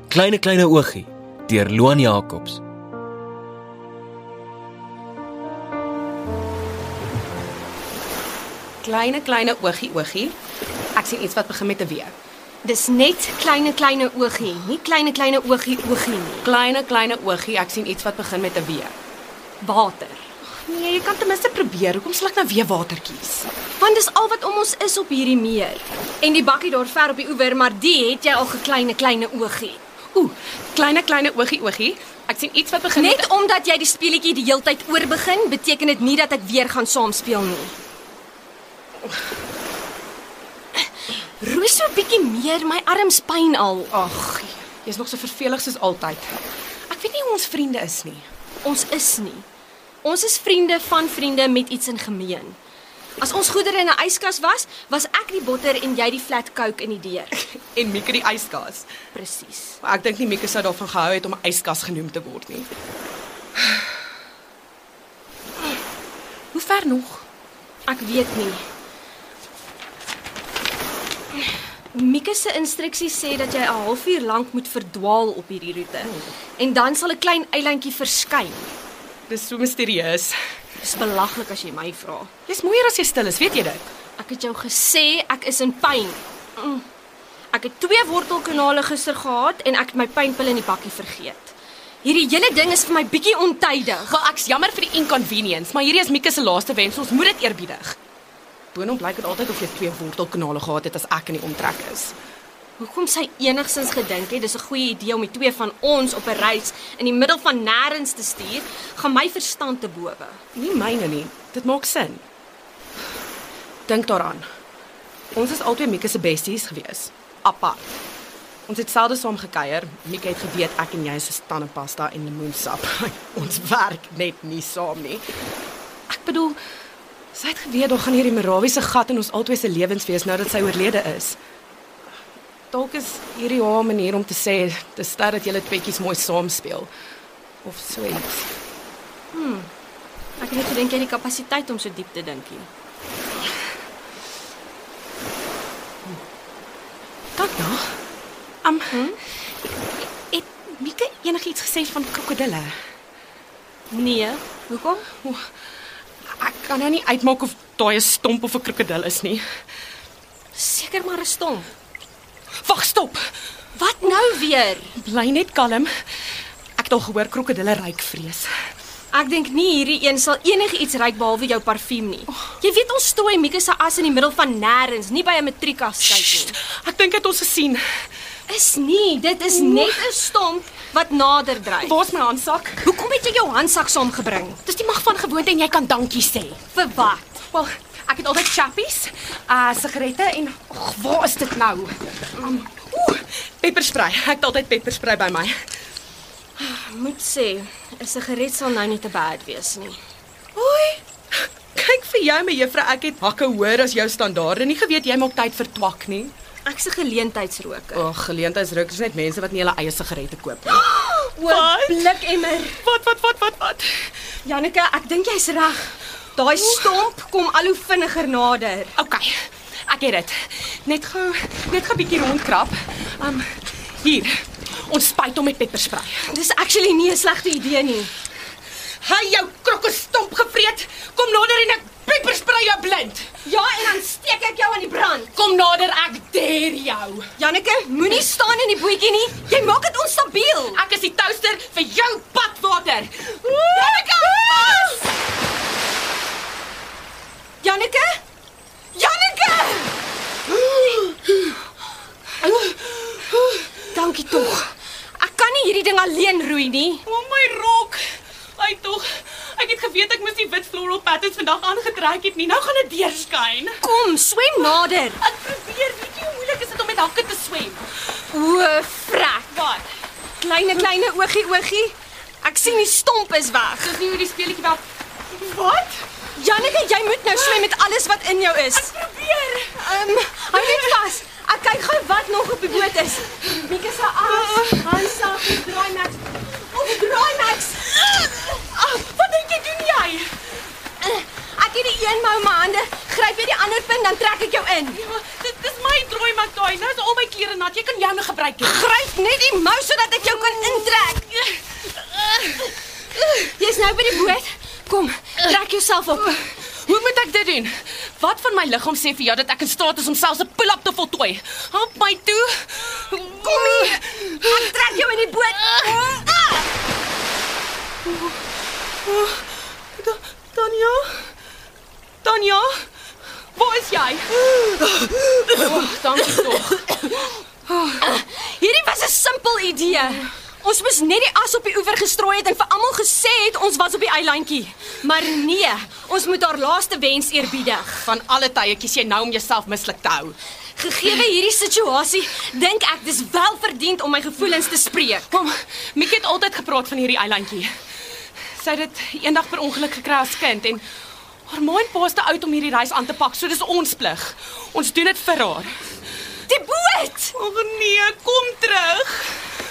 Kleine oogie deur Loan Jacobs. Kleine oogie. Ek sien iets wat begin met 'n W. Dis net kleine oogie, nie kleine oogie nie. Kleine oogie, ek sien iets wat begin met 'n W. Water. Nee, jy kan ten minste probeer. Hoekom sal ek nou weer water kies? Want dis al wat om ons is op hierdie meer. En die bakkie daar ver op die oewer, maar die het jy al kleine oogie. Kleine oogie. Ek sien iets wat begin Net omdat jy die speletjie die heeltyd oorbegin, beteken dit nie dat ek weer gaan saam speel nie. Roei so 'n bietjie meer, my arms pyn al. Ag, jy's nog so vervelig soos altyd. Ek weet nie hoe ons vriende is nie. Ons is nie. Ons is vriende van vriende met iets in gemeen. As ons goedere in 'n yskas was ek die botter en jy die flat coke in die deur. En Mieke die yskas. Presies. Maar ek dink nie Mieke sou daarvan gehou het om 'n yskas genoem te word nie. Hoe ver nog? Ek weet nie. Mieke se instruksies sê dat jy 'n halfuur lank moet verdwaal op hierdie roete. En dan sal 'n klein eilandjie verskyn. Dis so misterieus. Dis belaglik as jy my vra. Jy's mooier as jy stil is, weet jy dit? Ek het jou gesê ek is in pyn. Ek het 2 wortelkanale gister gehad en ek het my pynpil in die bakkie vergeet. Hierdie hele ding is vir my bietjie ontydig. Maar ek's jammer vir die inconvenience, maar hierdie is Mieke se laaste wens, ons moet dit eerbiedig. Boonop blyk dit altyd of jy 2 wortelkanale gehad het as ek in die omtrek is. Hoekom sy enigsins gedink het dis 'n goeie idee om die 2 van ons op 'n reis in die middel van nêrens te stuur, gaan my verstand te bowe. Nie myne nie. Dit maak sin. Dink daaraan. Ons is albei Mieke se besties gewees. Apart. Ons het selde saam gekuier. Mieke het geweet ek en jy is tandepasta en lemoensap. Ons werk net nie saam nie. Ek bedoel, sy het geweet daar gaan hierdie Marawiese gat in ons albei se lewens wees nou dat sy oorlede is. Dalk is hierdie haar manier om te sê, dis tyd dat julle tweeetjies mooi saam speel. Of so iets. Ek het net gedink jy het die kapasiteit om so diep te dink nie. Dank nou. Het Mieke enigiets gesê van krokodille? Nee, hoekom? Ek kan nou nie uitmaak of daai 'n stomp of 'n krokodil is nie. Seker maar 'n stomp. Wag, stop. Wat nou weer? Bly net kalm. Ek het al gehoor krokodille ruik vrees. Ek dink nie hierdie een sal enigiets ruik behalwe jou parfuum nie. Jy weet ons stooi Mieke se as in die middel van nêrens, nie by 'n matriekafskeid nie. Ek dink dit ons gesien. Is nie, dit is net 'n stomp wat nader dryf. Waar's my handsak? Hoekom het jy jou handsak saamgebring? Dis die mag van gewoonte en jy kan dankie sê. Vir wat? Wel, ek het altyd chappies, sigarette en waar is dit nou? Pepperspray. Ek het altyd pepperspray by my. Moet sê, 'n sigaret sal nou nie te bad wees nie. Oei. Kyk vir jou, my juffrou, ek het hakke hoër as jou standaarde. Nie geweet jy maak tyd vir twak nie. Ek's 'n geleentheidsroker. Geleentheidsrokers is net mense wat nie hulle eie sigarette koop nie. Wat? Blikemmer. Wat? Janneke, ek dink jy's reg. Daai stomp kom al hoe vinniger nader. Okay, ek het dit. Net gou bietjie rondkrap. Hier. Ons spuit hom met pepperspray. Dis actually nie 'n slegte idee nie. Hy jou krokkostomp gevreet. Kom nader en ek pepperspray jou blind. Ja, en dan steek ek jou aan die brand. Kom nader, ek dare jou. Janneke, moenie staan in die bootjie nie. Jy maak dit onstabiel. Ek is die toaster vir jou badwater. Janneke, vas! Janneke? Dankie tog. Ek kan nie hierdie ding alleen roei nie. O my rok. Hy tog. Ek het geweet ek moes die wit floral patterns vandag aangetrek het nie. Nou gaan dit deurskyn. Kom, swem nader. Ek probeer, weet jy hoe moeilik is dit om met hakke te swem? O, frek. Wat? Kleine oogie. Ek sien die stomp is weg. Dis nie hoe die speletjie werk. Wat? Janneke, jy moet nou swem met alles wat in jou is. Ek probeer. Hou net vas. Ek kyk gou wat nog op die boot is. Mieke se as, handsak, draaimax. Draaimax. Wat dink jy doen jy? Ek het die een mou in my hande. Gryp jy die ander punt dan trek ek jou in. Ja, dit is my rooi McDoy, nou is al my klere nat. Jy kan jou nog gebruik. Gryp net die mou sodat ek jou kan intrek. Jy's nou by die boot. Kom, trek jouself op. Hoe moet ek dit doen? Wat van my liggaam sê vir jou dat ek in staat is om selfs 'n pull-up te voltooi? Help my toe. Kom hier. Ek trek jou in die boot. Tanya? Waar is jy? Dankie tog. Hierdie was 'n simpel idee. Ons moes net die as op die oewer gestrooi het en vir almal gesê het ons was op die eilandjie. Maar nee, ons moet haar laaste wens eerbiedig. Van alle tye kies jy nou om jouself mislik te hou. Gegeewe hierdie situasie, dink ek dis wel verdiend om my gevoelens te spreek. Kom, Mieke het altyd gepraat van hierdie eilandjie. Sy het dit eendag per ongeluk gekry as kind en haar ma en pa is te oud om hierdie reis aan te pak, so dis ons plig. Ons doen dit vir haar. Die boot! O nee, kom terug.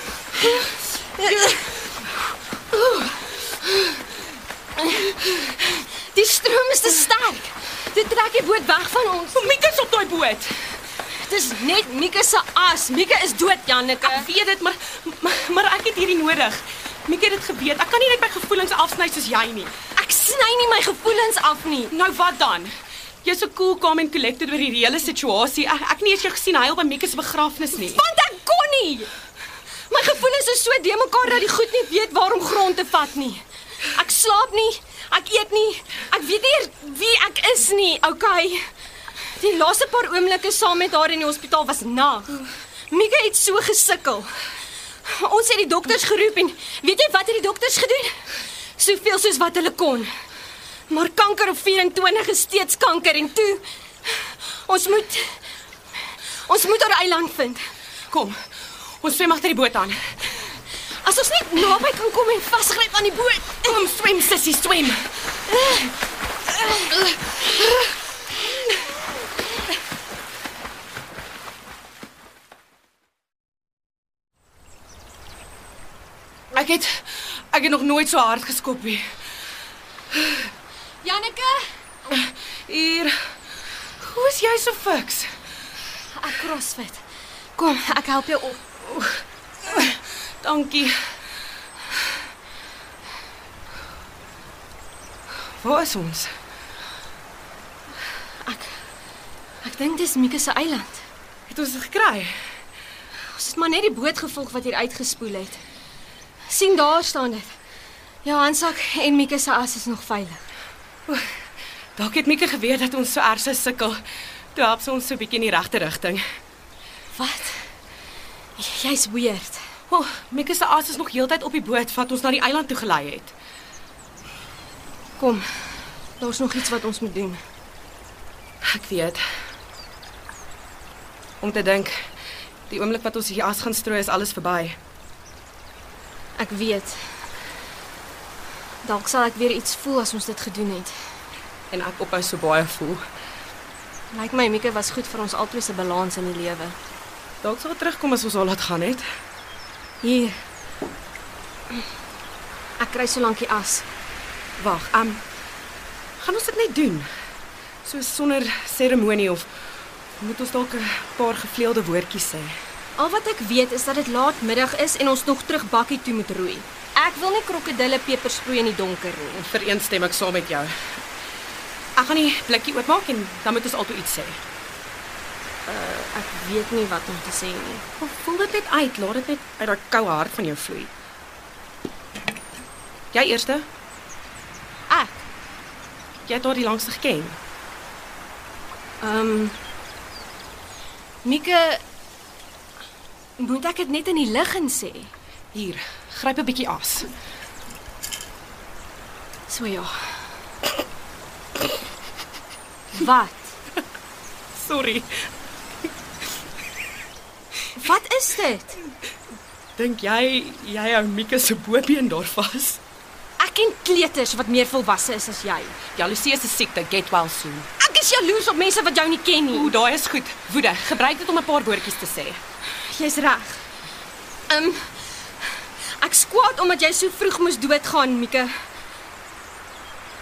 Die stroom is te sterk. Dit trek die boot weg van ons. Mieke is op daai boot. Dis net Mieke se as. Mieke is dood, Janneke. Ek weet dit, maar ek het hierdie nodig. Mieke het dit geweet. Ek kan nie net my gevoelens afsny soos jy nie. Ek sny nie my gevoelens af nie. Nou wat dan? Jy's so cool, calm en collected oor hierdie hele situasie. Ek nie eens jou gesien huil by Mieke se begrafnis nie. Want ek kon nie. My gevoelens is so de mekaar dat die goed nie weet waar om grond te vat nie. Ek slaap nie, ek eet nie, ek weet nie wie ek is nie, okay? Die laaste paar oomblikke saam met haar in die hospitaal was nag. Mieke het so gesukkel. Ons het die dokters geroep en weet jy wat het die dokters gedoen? Soveel soos wat hulle kon. Maar kanker op 24 is steeds kanker en toe ons moet haar eiland vind. Kom, ons swem agter die boot aan. As ons net naby kan kom en vasgryp aan die boot. Kom, swem sissie, swem. Ek het nog nooit so hard geskop nie. Janneke, Hier. Hoe is jy so fiks? ek crossfit. Kom, ek help jou op. Dankie. Waar is ons? Ek dink dis Mieke se eiland. Het ons dit gekry? Ons het maar net die boot gevolg wat hier uitgespoel het. Sien daar staan dit. Jou handsak en Mieke se as is nog veilig. Dalk het Mieke geweet dat ons so erg sou sukkel. Toe help sy ons so 'n bietjie in die regte rigting. Wat? Jy's weird. Mieke se as is nog heeltyd op die boot wat ons na die eiland toe gelei het. Kom. Daar's nog iets wat ons moet doen. Ek weet. Om te dink, die oomblik wat ons hier as gaan strooi is alles verby. Ek weet. Dalk sal ek weer iets voel as ons dit gedoen het. En ek ophou so baie voel. Lyk my Mieke was goed vir ons albei se balans in die lewe. Dalk sal terugkom as ons al laat gaan het. Hier. Ek kry so lank die as. Wag, gaan ons dit net doen? So sonder seremonie of moet ons dalk 'n paar gevleelde woordjies sê? Al wat ek weet is dat dit laatmiddag is en ons nog terug bakkie toe moet roei. Ek wil nie krokodille peper sproei in die donker nie. Vereenstem ek saam met jou. Ek gaan die blikkie oopmaak en dan moet ons altoe iets sê. Ek weet nie wat om te sê nie. Of voel dit net uit, laat dit net uit daai koue hart van jou vloei. Jy eerste? Ek. Jy het haar die langste geken. Mieke, moet ek dit net in die lig in sê? Hier, gryp 'n bietjie as. So ja. Wat? Sorry. Wat is dit? Dink jy hou Mieke se bobeen daar vas? Ek ken kleuters wat meer volwasse is as jy. Jaloesie is 'n siekte, get well soon. Ek is jaloers op mense wat jou nie ken nie. Ooh, daai is goed. Woede, gebruik dit om 'n paar woordjies te sê. Jy's reg. Ek skwaad omdat jy so vroeg moes doodgaan, Mieke.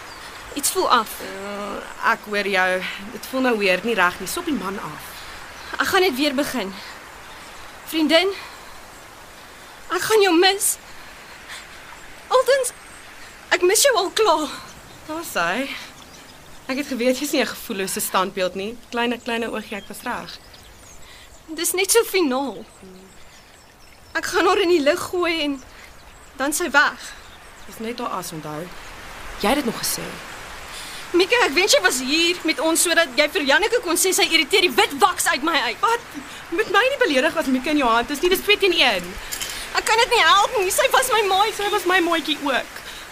Iets voel af. Ek hoor jou. Dit voel nou weer nie reg nie. Sop die man af. Ek gaan net weer begin. Vriendin, ek gaan jou mis. Altens, ek mis jou al klaar. Daar sê. Ek het geweet jy's nie 'n gevoellose standbeeld nie. Kleine oogie, ek was reg. Dis net so finaal. Ek gaan haar in die lug gooi en dan sy weg. Dis net haar as onthou. Jy het dit nog gesê. Mika, ek wens jy was hier met ons sodat jy vir Janneke kon sê sy irriteer die wit waks uit my uit. Wat? Met my nie beledig as Mika in jou hand is nie, dis 2 teen 1. Ek kan dit nie help nie, sy was my maai. Sy was my maatjie ook.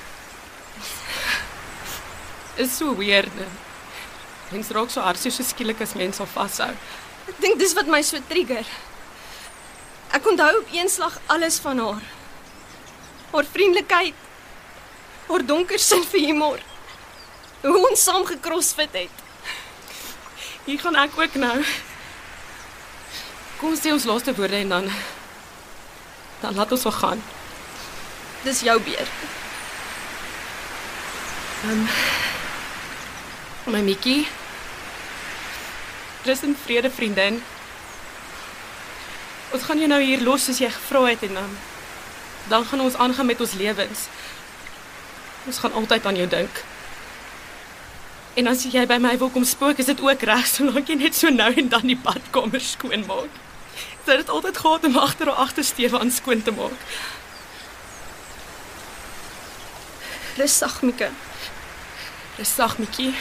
Is so weird. Mens raak so hard so skielik as mens al vashou. Ek dink dis wat my so trigger. Ek onthou op een slag alles van haar. Haar vriendelikheid, haar donker sin vir humor. Hoe ons saam gecrossfit het. Hier gaan ek ook nou. Kom sê ons laaste woorde en dan laat ons wel gaan. Dis jou beurt. My Mikkie. Rus in vrede, vriendin. Ons gaan jou nou hier los soos jy gevra het en dan gaan ons aangaan met ons lewens. Ons gaan altyd aan jou dink. En as jy by my wil kom spook, is dit ook reg, solank jy net so nou en dan die badkamer skoon maak. Sy het dit altyd gehad om agter haar agtersteewe aan skoon te maak. Rustig, Mika. Rustig, Mikkie.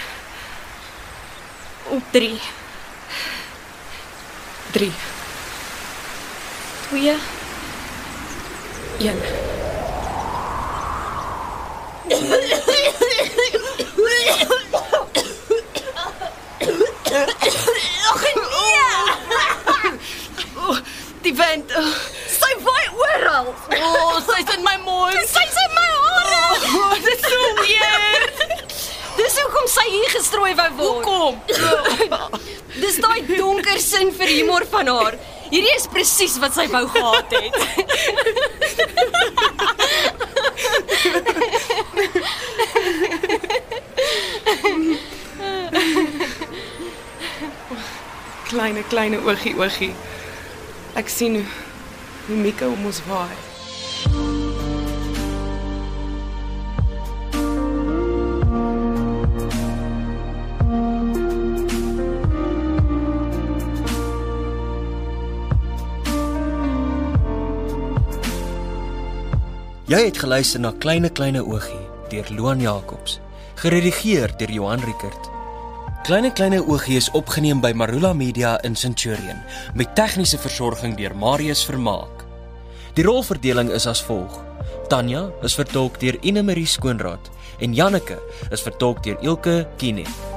Op 3. 3, 2, 1. Die wind. sy waai oral. Sy's in my mond. Sy's in my hare. Dit is so weird. Dis hoekom sy hier gestrooi wou word. Hoekom? Dis daai donker sin vir humor van haar. Hierdie is presies wat sy wou gehad het. Kleine oogie. Ek sien hoe Mika om ons waai. Jy het geluister na Kleine Oogie deur Loan Jacobs, geredigeer deur Johan Rickert. Kleine Oogie is opgeneem by Marula Media in Centurion met tegniese versorging deur Marius Vermaak. Die rolverdeling is as volg: Tanya is vertolk deur Ine Marie Skoonraad en Janneke is vertolk deur Ilke Kine.